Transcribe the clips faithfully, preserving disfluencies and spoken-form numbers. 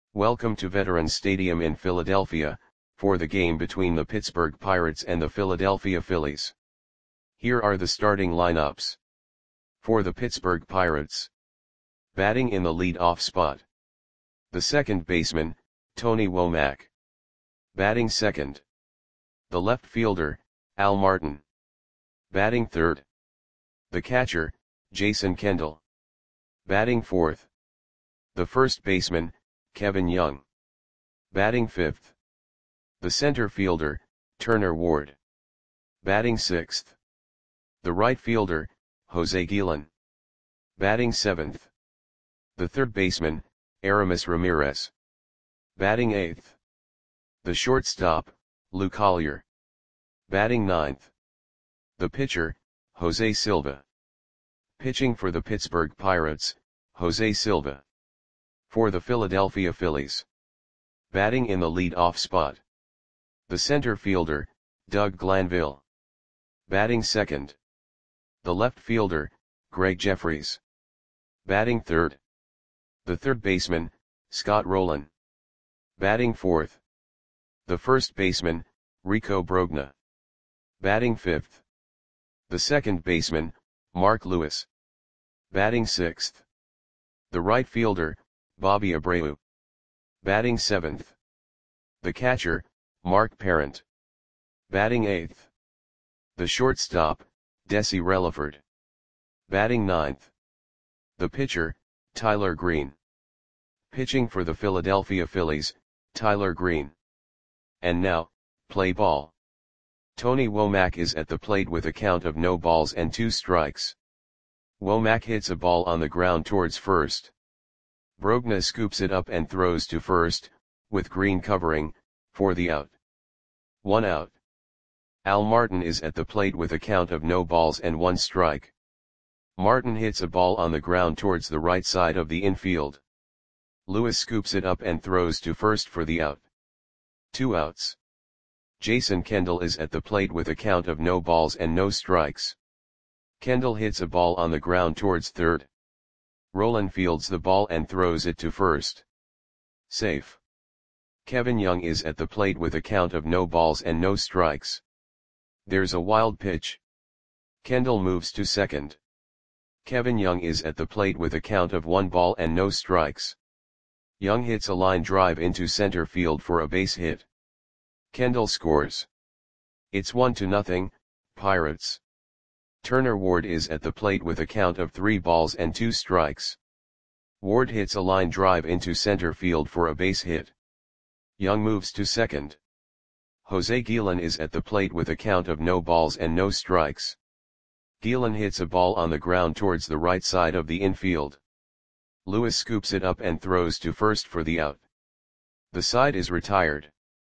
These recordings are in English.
Welcome to Veterans Stadium in Philadelphia, for the game between the Pittsburgh Pirates and the Philadelphia Phillies. Here are the starting lineups. For the Pittsburgh Pirates. Batting in the lead-off spot. The second baseman, Tony Womack. Batting second. The left fielder, Al Martin. Batting third. The catcher, Jason Kendall. Batting fourth. The first baseman, Kevin Young. Batting fifth. The center fielder, Turner Ward. Batting sixth. The right fielder, Jose Guillen. Batting seventh. The third baseman, Aramis Ramirez. Batting eighth. The shortstop, Lou Collier. Batting ninth. The pitcher, Jose Silva. Pitching for the Pittsburgh Pirates, Jose Silva. For the Philadelphia Phillies. Batting in the lead-off spot. The center fielder, Doug Glanville. Batting second. The left fielder, Greg Jeffries. Batting third. The third baseman, Scott Rolen. Batting fourth. The first baseman, Rico Brogna. Batting fifth. The second baseman, Mark Lewis. Batting sixth. The right fielder, Bobby Abreu. Batting seventh. The catcher, Mark Parent. Batting eighth. The shortstop, Desi Relaford. Batting ninth. The pitcher, Tyler Green. Pitching for the Philadelphia Phillies, Tyler Green. And now, play ball. Tony Womack is at the plate with a count of no balls and two strikes. Womack hits a ball on the ground towards first. Brogna scoops it up and throws to first, with Green covering, for the out. One out. Al Martin is at the plate with a count of no balls and one strike. Martin hits a ball on the ground towards the right side of the infield. Lewis scoops it up and throws to first for the out. Two outs. Jason Kendall is at the plate with a count of no balls and no strikes. Kendall hits a ball on the ground towards third. Rolen fields the ball and throws it to first. Safe. Kevin Young is at the plate with a count of no balls and no strikes. There's a wild pitch. Kendall moves to second. Kevin Young is at the plate with a count of one ball and no strikes. Young hits a line drive into center field for a base hit. Kendall scores. It's one to nothing, Pirates. Turner Ward is at the plate with a count of three balls and two strikes. Ward hits a line drive into center field for a base hit. Young moves to second. Jose Guillen is at the plate with a count of no balls and no strikes. Guillen hits a ball on the ground towards the right side of the infield. Lewis scoops it up and throws to first for the out. The side is retired.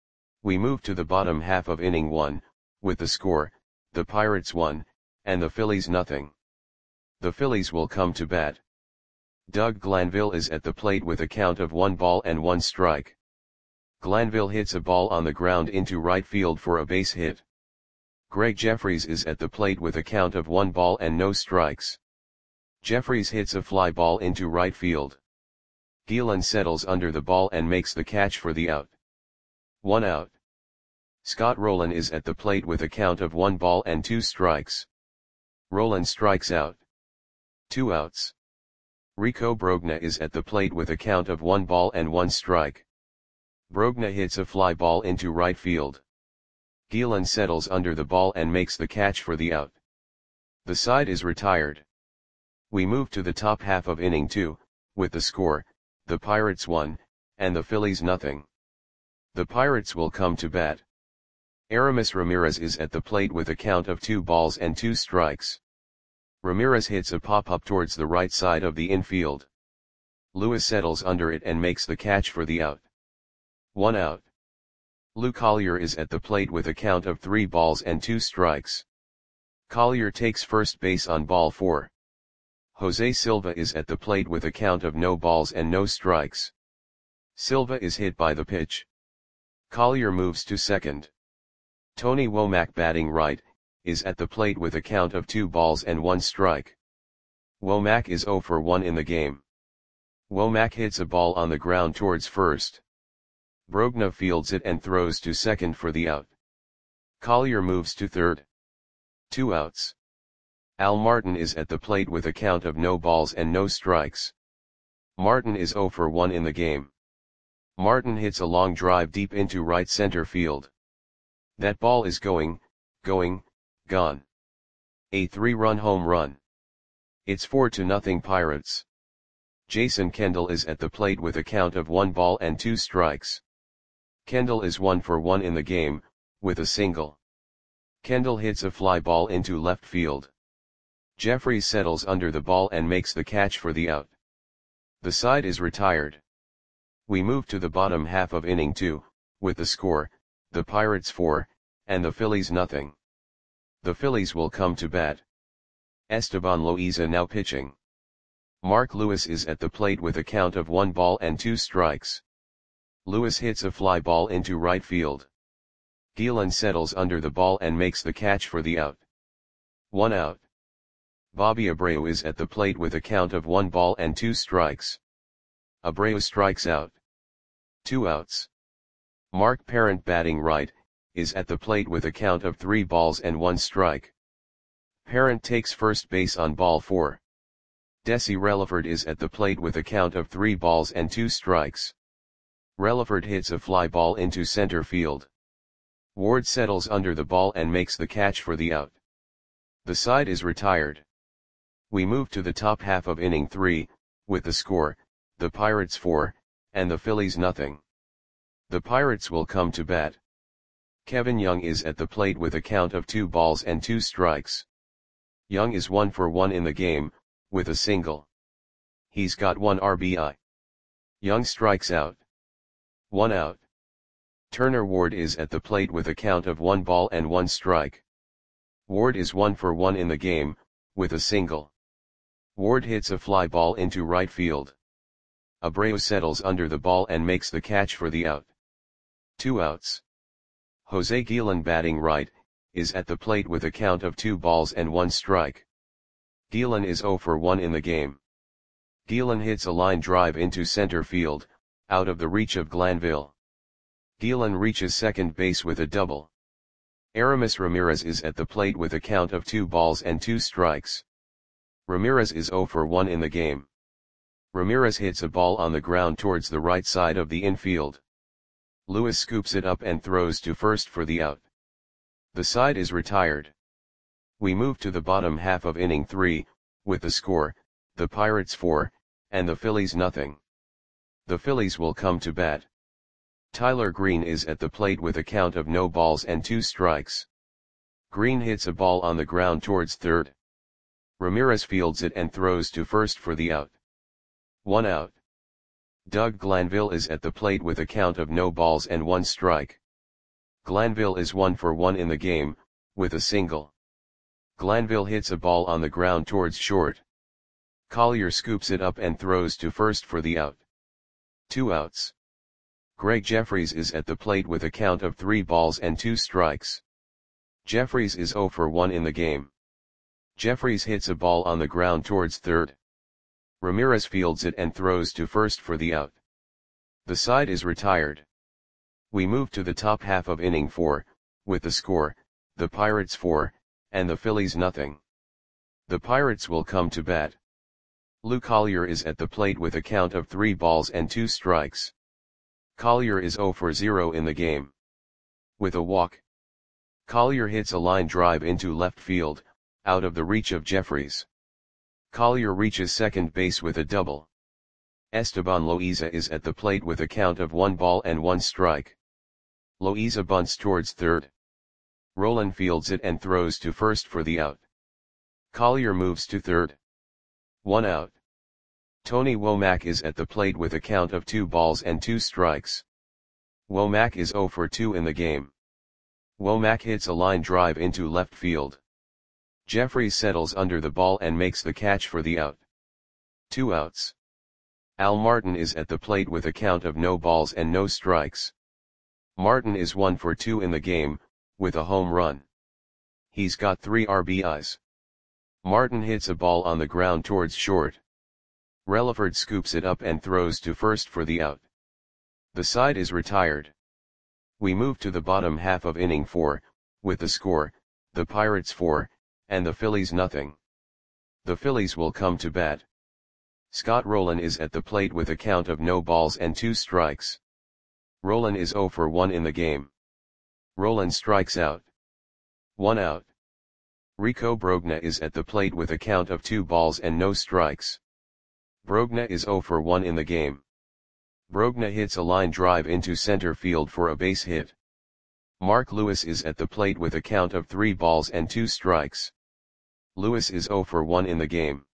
We move to the bottom half of inning one, with the score, the Pirates one, and the Phillies nothing. The Phillies will come to bat. Doug Glanville is at the plate with a count of one ball and one strike. Glanville hits a ball on the ground into right field for a base hit. Greg Jeffries is at the plate with a count of one ball and no strikes. Jeffries hits a fly ball into right field. Guillen settles under the ball and makes the catch for the out. One out. Scott Rolen is at the plate with a count of one ball and two strikes. Rolen strikes out. Two outs. Rico Brogna is at the plate with a count of one ball and one strike. Brogna hits a fly ball into right field. Guillen settles under the ball and makes the catch for the out. The side is retired. We move to the top half of inning two, with the score, the Pirates one, and the Phillies nothing. The Pirates will come to bat. Aramis Ramirez is at the plate with a count of two balls and two strikes. Ramirez hits a pop-up towards the right side of the infield. Lewis settles under it and makes the catch for the out. One out. Lou Collier is at the plate with a count of three balls and two strikes. Collier takes first base on ball four. Jose Silva is at the plate with a count of no balls and no strikes. Silva is hit by the pitch. Collier moves to second. Tony Womack, batting right, is at the plate with a count of two balls and one strike. Womack is zero for one in the game. Womack hits a ball on the ground towards first. Brogna fields it and throws to second for the out. Collier moves to third. Two outs. Al Martin is at the plate with a count of no balls and no strikes. Martin is oh for one in the game. Martin hits a long drive deep into right center field. That ball is going, going, gone. A three-run home run. It's four to nothing Pirates. Jason Kendall is at the plate with a count of one ball and two strikes. Kendall is one for one in the game, with a single. Kendall hits a fly ball into left field. Jeffries settles under the ball and makes the catch for the out. The side is retired. We move to the bottom half of inning two, with the score, the Pirates four, and the Phillies nothing. The Phillies will come to bat. Esteban Loaiza now pitching. Mark Lewis is at the plate with a count of one ball and two strikes. Lewis hits a fly ball into right field. Gielan settles under the ball and makes the catch for the out. One out. Bobby Abreu is at the plate with a count of one ball and two strikes. Abreu strikes out. Two outs. Mark Parent batting right, is at the plate with a count of three balls and one strike. Parent takes first base on ball four. Desi Relaford is at the plate with a count of three balls and two strikes. Relaford hits a fly ball into center field. Ward settles under the ball and makes the catch for the out. The side is retired. We move to the top half of inning three, with the score, the Pirates four, and the Phillies nothing. The Pirates will come to bat. Kevin Young is at the plate with a count of two balls and two strikes. Young is one for one in the game, with a single. He's got one R B I. Young strikes out. One out. Turner Ward is at the plate with a count of one ball and one strike. Ward is one for one in the game, with a single. Ward hits a fly ball into right field. Abreu settles under the ball and makes the catch for the out. Two outs. Jose Gielan batting right, is at the plate with a count of two balls and one strike. Gielan is oh for one in the game. Gielan hits a line drive into center field, out of the reach of Glanville. Gielan reaches second base with a double. Aramis Ramirez is at the plate with a count of two balls and two strikes. Ramirez is oh for one in the game. Ramirez hits a ball on the ground towards the right side of the infield. Lewis scoops it up and throws to first for the out. The side is retired. We move to the bottom half of inning three, with the score, the Pirates four, and the Phillies nothing. The Phillies will come to bat. Tyler Green is at the plate with a count of no balls and two strikes. Green hits a ball on the ground towards third. Ramirez fields it and throws to first for the out. One out. Doug Glanville is at the plate with a count of no balls and one strike. Glanville is one for one in the game, with a single. Glanville hits a ball on the ground towards short. Collier scoops it up and throws to first for the out. Two outs. Greg Jeffries is at the plate with a count of three balls and two strikes. Jeffries is oh for one in the game. Jeffries hits a ball on the ground towards third. Ramirez fields it and throws to first for the out. The side is retired. We move to the top half of inning four, with the score, the Pirates four, and the Phillies nothing. The Pirates will come to bat. Lou Collier is at the plate with a count of three balls and two strikes. Collier is oh for zero in the game. With a walk. Collier hits a line drive into left field, out of the reach of Jeffries. Collier reaches second base with a double. Esteban Loaiza is at the plate with a count of one ball and one strike. Loaiza bunts towards third. Roland fields it and throws to first for the out. Collier moves to third. One out. Tony Womack is at the plate with a count of two balls and two strikes. Womack is oh for two in the game. Womack hits a line drive into left field. Jeffries settles under the ball and makes the catch for the out. Two outs. Al Martin is at the plate with a count of no balls and no strikes. Martin is one for two in the game, with a home run. He's got three R B Is. Martin hits a ball on the ground towards short. Relaford scoops it up and throws to first for the out. The side is retired. We move to the bottom half of inning four, with the score, the Pirates four, and the Phillies nothing. The Phillies will come to bat. Scott Rolen is at the plate with a count of no balls and two strikes. Rolen is oh for one in the game. Rolen strikes out. One out. Rico Brogna is at the plate with a count of two balls and no strikes. Brogna is oh for one in the game. Brogna hits a line drive into center field for a base hit. Mark Lewis is at the plate with a count of three balls and two strikes. Lewis is oh for one in the game.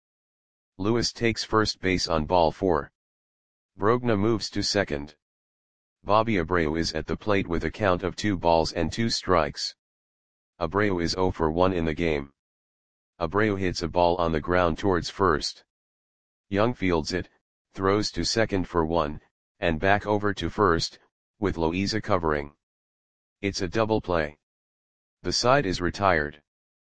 Lewis takes first base on ball four. Brogna moves to second. Bobby Abreu is at the plate with a count of two balls and two strikes. Abreu is oh for one in the game. Abreu hits a ball on the ground towards first. Young fields it, throws to second for one, and back over to first, with Loiza covering. It's a double play. The side is retired.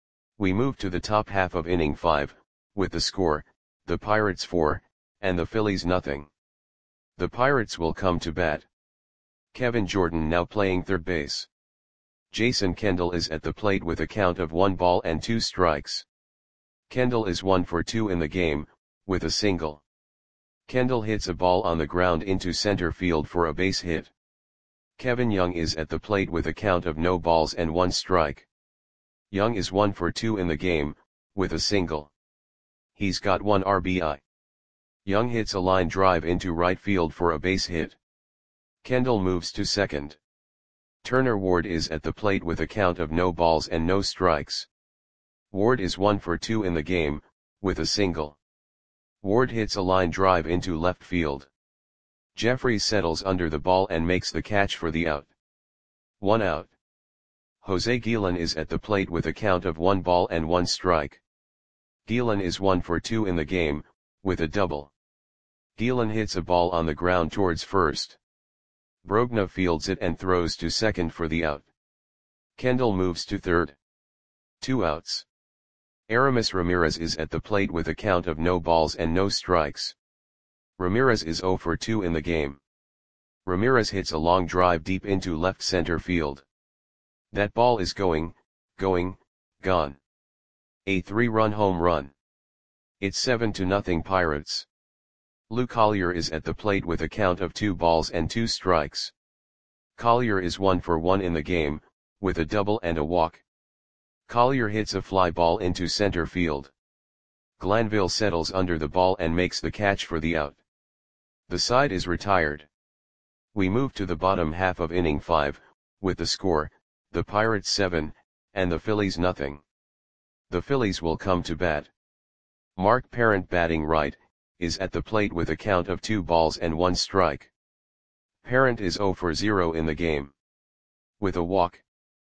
We move to the top half of inning five, with the score, the Pirates four, and the Phillies nothing. The Pirates will come to bat. Kevin Jordan now playing third base. Jason Kendall is at the plate with a count of one ball and two strikes. Kendall is one for two in the game, with a single. Kendall hits a ball on the ground into center field for a base hit. Kevin Young is at the plate with a count of no balls and one strike. Young is one for two in the game, with a single. He's got one R B I. Young hits a line drive into right field for a base hit. Kendall moves to second. Turner Ward is at the plate with a count of no balls and no strikes. Ward is one for two in the game, with a single. Ward hits a line drive into left field. Jeffries settles under the ball and makes the catch for the out. One out. Jose Guillen is at the plate with a count of one ball and one strike. Guillen is one for two in the game, with a double. Guillen hits a ball on the ground towards first. Brogna fields it and throws to second for the out. Kendall moves to third. Two outs. Aramis Ramirez is at the plate with a count of no balls and no strikes. Ramirez is oh for two in the game. Ramirez hits a long drive deep into left center field. That ball is going, going, gone. A three-run home run. It's seven to nothing Pirates. Lou Collier is at the plate with a count of two balls and two strikes. Collier is one for one in the game, with a double and a walk. Collier hits a fly ball into center field. Glanville settles under the ball and makes the catch for the out. The side is retired. We move to the bottom half of inning five, with the score, the Pirates seven, and the Phillies nothing. The Phillies will come to bat. Mark Parent batting right, is at the plate with a count of two balls and one strike. Parent is oh for zero in the game. With a walk.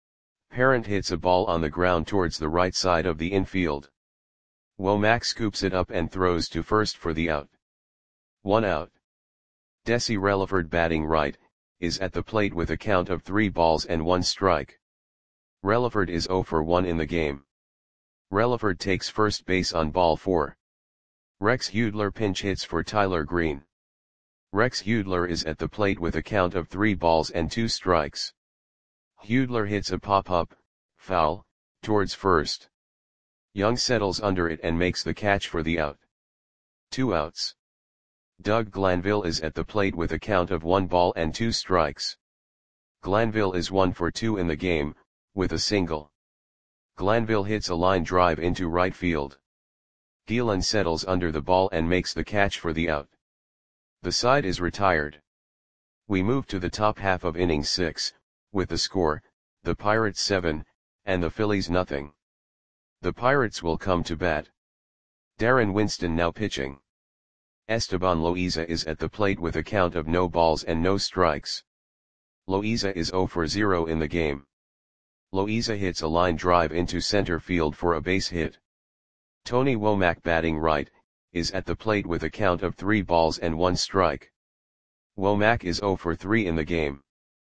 Parent hits a ball on the ground towards the right side of the infield. Womack scoops it up and throws to first for the out. One out. Desi Relaford batting right, is at the plate with a count of three balls and one strike. Relaford is oh for one in the game. Relaford takes first base on ball four. Rex Hudler pinch hits for Tyler Green. Rex Hudler is at the plate with a count of three balls and two strikes. Hudler hits a pop-up, foul, towards first. Young settles under it and makes the catch for the out. Two outs. Doug Glanville is at the plate with a count of one ball and two strikes. Glanville is one for two in the game, with a single. Glanville hits a line drive into right field. Guillen settles under the ball and makes the catch for the out. The side is retired. We move to the top half of inning six, with the score, the Pirates seven, and the Phillies nothing. The Pirates will come to bat. Darren Winston now pitching. Esteban Loiza is at the plate with a count of no balls and no strikes. Loiza is oh for zero in the game. Loiza hits a line drive into center field for a base hit. Tony Womack batting right, is at the plate with a count of three balls and one strike. Womack is oh for three in the game.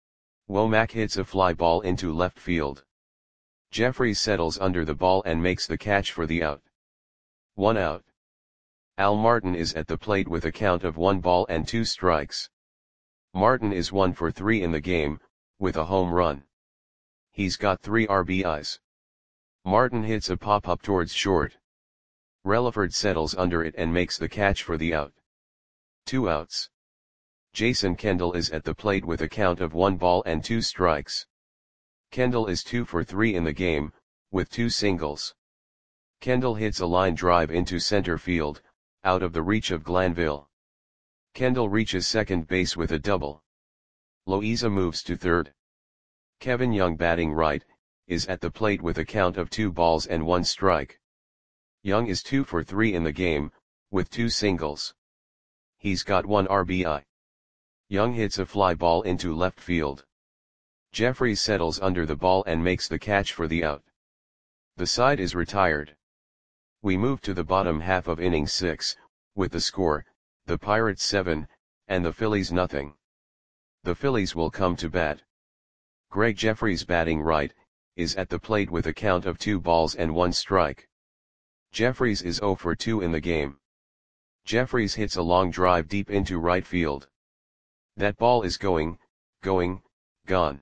Womack hits a fly ball into left field. Jeffries settles under the ball and makes the catch for the out. One out. Al Martin is at the plate with a count of one ball and two strikes. Martin is one for three in the game, with a home run. He's got three R B Is. Martin hits a pop-up towards short. Relaford settles under it and makes the catch for the out. Two outs. Jason Kendall is at the plate with a count of one ball and two strikes. Kendall is two for three in the game, with two singles. Kendall hits a line drive into center field, out of the reach of Glanville. Kendall reaches second base with a double. Loiza moves to third. Kevin Young, batting right, is at the plate with a count of two balls and one strike. Young is two for three in the game, with two singles. He's got one R B I. Young hits a fly ball into left field. Jeffries settles under the ball and makes the catch for the out. The side is retired. We move to the bottom half of inning six, with the score, the Pirates seven, and the Phillies nothing. The Phillies will come to bat. Greg Jeffries, batting right, is at the plate with a count of two balls and one strike. Jeffries is zero for two in the game. Jeffries hits a long drive deep into right field. That ball is going, going, gone.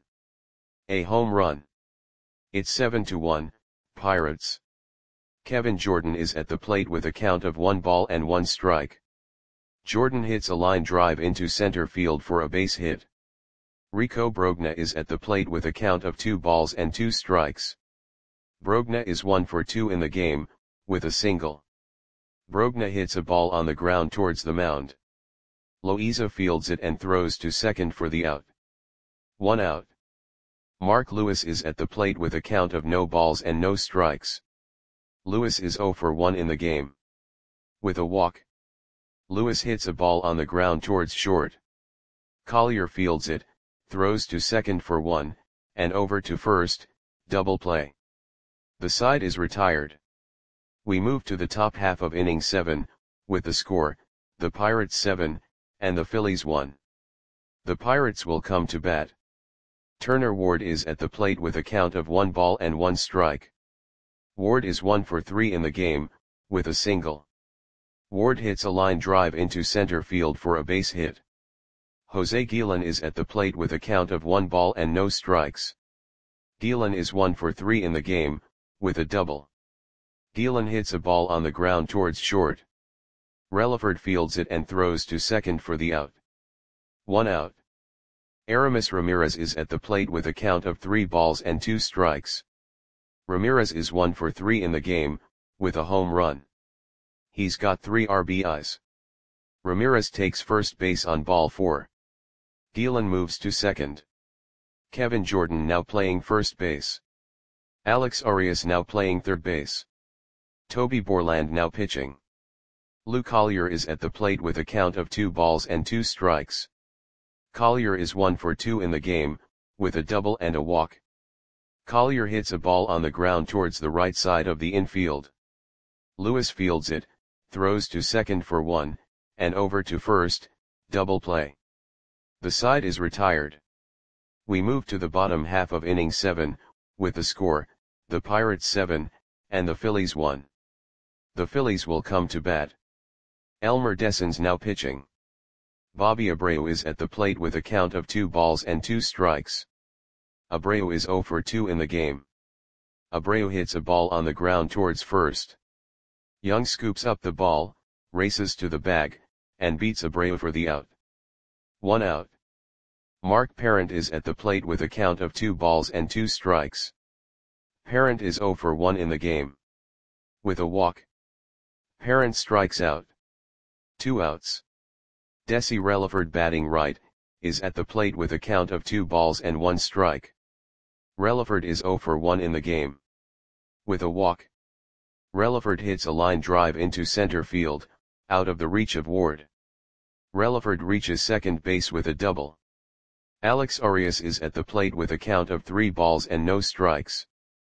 A home run. It's seven to one, Pirates. Kevin Jordan is at the plate with a count of one ball and one strike. Jordan hits a line drive into center field for a base hit. Rico Brogna is at the plate with a count of two balls and two strikes. Brogna is one for two in the game, with a single. Brogna hits a ball on the ground towards the mound. Loiza fields it and throws to second for the out. One out. Mark Lewis is at the plate with a count of no balls and no strikes. Lewis is zero for one in the game. With a walk. Lewis hits a ball on the ground towards short. Collier fields it, throws to second for one, and over to first, double play. The side is retired. We move to the top half of inning seven, with the score, the Pirates seven, and the Phillies one. The Pirates will come to bat. Turner Ward is at the plate with a count of one ball and one strike. Ward is one for three in the game, with a single. Ward hits a line drive into center field for a base hit. Jose Guillen is at the plate with a count of one ball and no strikes. Guillen is one for three in the game, with a double. Guillen hits a ball on the ground towards short. Relaford fields it and throws to second for the out. One out. Aramis Ramirez is at the plate with a count of three balls and two strikes. Ramirez is one for three in the game, with a home run. He's got three R B Is. Ramirez takes first base on ball four. Guillen moves to second. Kevin Jordan now playing first base. Alex Arias now playing third base. Toby Borland now pitching. Lou Collier is at the plate with a count of two balls and two strikes. Collier is one for two in the game, with a double and a walk. Collier hits a ball on the ground towards the right side of the infield. Lewis fields it, throws to second for one, and over to first, double play. The side is retired. We move to the bottom half of inning seven, with the score, the Pirates seven, and the Phillies one. The Phillies will come to bat. Elmer Dessens now pitching. Bobby Abreu is at the plate with a count of two balls and two strikes. Abreu is zero for two in the game. Abreu hits a ball on the ground towards first. Young scoops up the ball, races to the bag, and beats Abreu for the out. One out. Mark Parent is at the plate with a count of two balls and two strikes. Parent is zero for one in the game. With a walk. Parent strikes out. Two outs. Desi Relaford, batting right, is at the plate with a count of two balls and one strike. Relaford is zero for one in the game. With a walk. Relaford hits a line drive into center field, out of the reach of Ward. Relaford reaches second base with a double. Alex Arias is at the plate with a count of three balls and no strikes.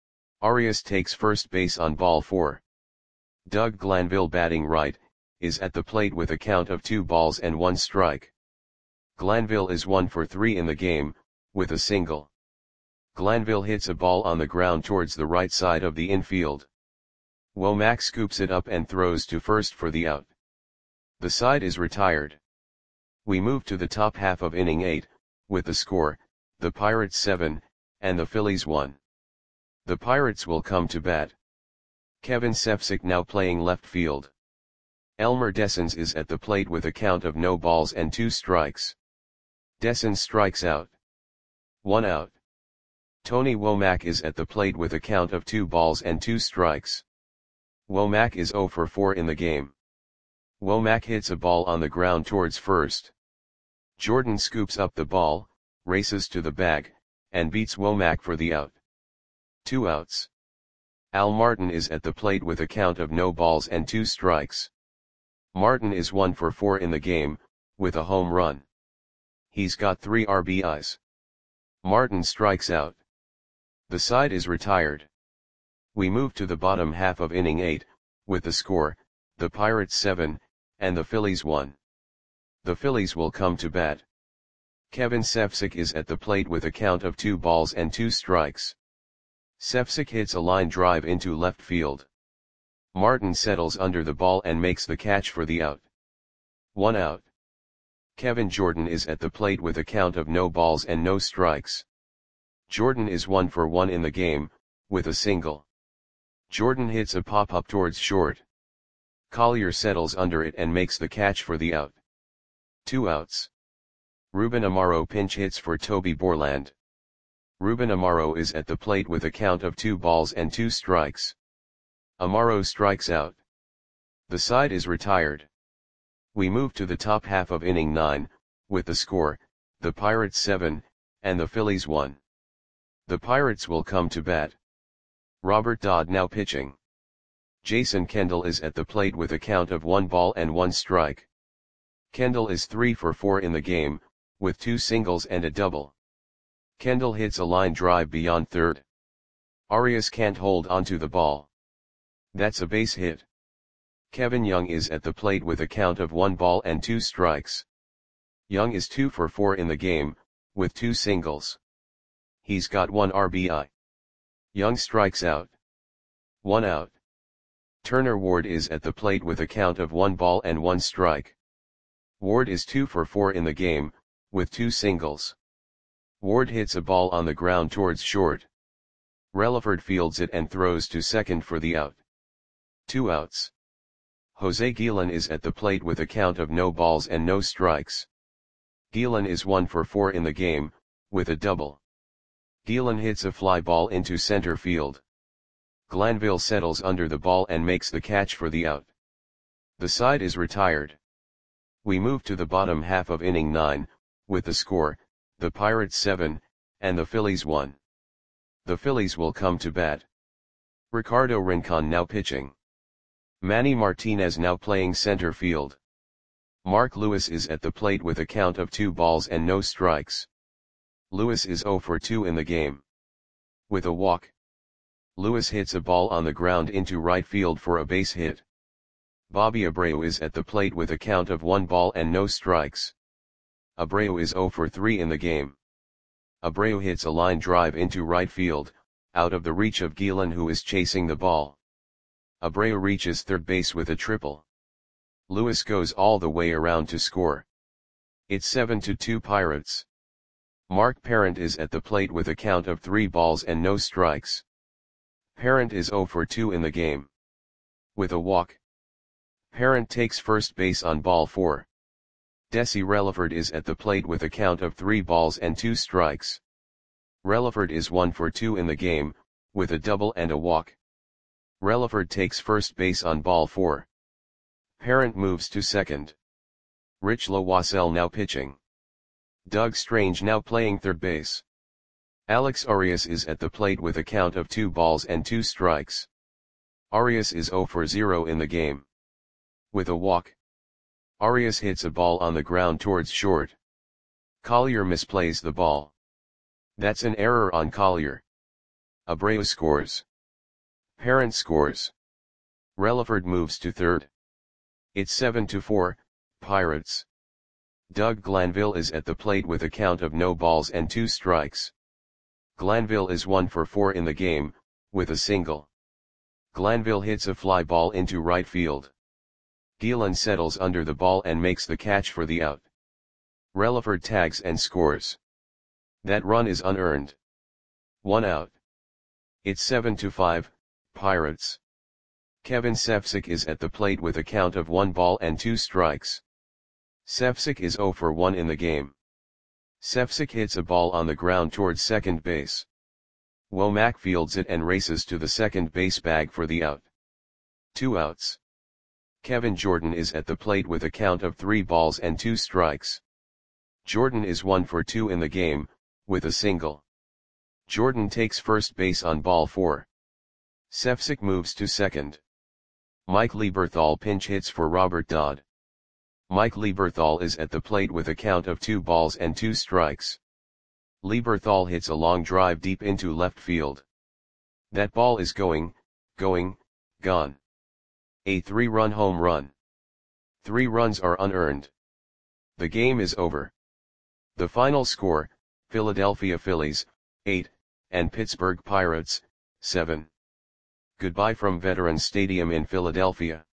Arias takes first base on ball four. Doug Glanville, batting right, is at the plate with a count of two balls and one strike. Glanville is one for three in the game, with a single. Glanville hits a ball on the ground towards the right side of the infield. Womack scoops it up and throws to first for the out. The side is retired. We move to the top half of inning eight, with the score, the Pirates seven, and the Phillies one. The Pirates will come to bat. Kevin Sefcik now playing left field. Elmer Dessens is at the plate with a count of no balls and two strikes. Dessens strikes out. One out. Tony Womack is at the plate with a count of two balls and two strikes. Womack is oh for four in the game. Womack hits a ball on the ground towards first. Jordan scoops up the ball, races to the bag, and beats Womack for the out. Two outs. Al Martin is at the plate with a count of no balls and two strikes. Martin is one for four in the game, with a home run. He's got three R B Is. Martin strikes out. The side is retired. We move to the bottom half of inning eight, with the score, the Pirates seven, and the Phillies one. The Phillies will come to bat. Kevin Sefcik is at the plate with a count of two balls and two strikes. Sefcik hits a line drive into left field. Martin settles under the ball and makes the catch for the out. One out. Kevin Jordan is at the plate with a count of no balls and no strikes. Jordan is one for one in the game, with a single. Jordan hits a pop-up towards short. Collier settles under it and makes the catch for the out. Two outs. Ruben Amaro pinch hits for Toby Borland. Ruben Amaro is at the plate with a count of two balls and two strikes. Amaro strikes out. The side is retired. We move to the top half of inning nine, with the score, the Pirates seven, and the Phillies one. The Pirates will come to bat. Robert Dodd now pitching. Jason Kendall is at the plate with a count of one ball and one strike. Kendall is three for four in the game, with two singles and a double. Kendall hits a line drive beyond third. Arias can't hold onto the ball. That's a base hit. Kevin Young is at the plate with a count of one ball and two strikes. Young is two for four in the game, with two singles. He's got one R B I. Young strikes out. One out. Turner Ward is at the plate with a count of one ball and one strike. Ward is two for four in the game, with two singles. Ward hits a ball on the ground towards short. Relaford fields it and throws to second for the out. Two outs. Jose Guillen is at the plate with a count of no balls and no strikes. Guillen is one for four in the game, with a double. Guillen hits a fly ball into center field. Glanville settles under the ball and makes the catch for the out. The side is retired. We move to the bottom half of inning nine, with the score, the Pirates seven, and the Phillies one. The Phillies will come to bat. Ricardo Rincon now pitching. Manny Martinez now playing center field. Mark Lewis is at the plate with a count of two balls and no strikes. Lewis is oh for two in the game. With a walk. Lewis hits a ball on the ground into right field for a base hit. Bobby Abreu is at the plate with a count of one ball and no strikes. Abreu is oh for three in the game. Abreu hits a line drive into right field, out of the reach of Guillen, who is chasing the ball. Abreu reaches third base with a triple. Lewis goes all the way around to score. It's seven to two Pirates. Mark Parent is at the plate with a count of three balls and no strikes. Parent is oh for two in the game. With a walk. Parent takes first base on ball four. Desi Relaford is at the plate with a count of three balls and two strikes. Relaford is one for two in the game, with a double and a walk. Relaford takes first base on ball four. Parent moves to second. Rich Loisel now pitching. Doug Strange now playing third base. Alex Arias is at the plate with a count of two balls and two strikes. Arias is oh for zero in the game. With a walk. Arias hits a ball on the ground towards short. Collier misplays the ball. That's an error on Collier. Abreu scores. Parent scores. Relaford moves to third. It's seven to four, Pirates. Doug Glanville is at the plate with a count of no balls and two strikes. Glanville is one for four in the game, with a single. Glanville hits a fly ball into right field. Gielan settles under the ball and makes the catch for the out. Relaford tags and scores. That run is unearned. One out. It's seven to five, Pirates. Kevin Sefcik is at the plate with a count of one ball and two strikes. Sefcik is zero for one in the game. Sefcik hits a ball on the ground towards second base. Womack fields it and races to the second base bag for the out. Two outs. Kevin Jordan is at the plate with a count of three balls and two strikes. Jordan is one for two in the game, with a single. Jordan takes first base on ball four. Sefcik moves to second. Mike Lieberthal pinch hits for Robert Dodd. Mike Lieberthal is at the plate with a count of two balls and two strikes. Lieberthal hits a long drive deep into left field. That ball is going, going, gone. A three-run home run. Three runs are unearned. The game is over. The final score, Philadelphia Phillies, eight, and Pittsburgh Pirates, seven. Goodbye from Veterans Stadium in Philadelphia.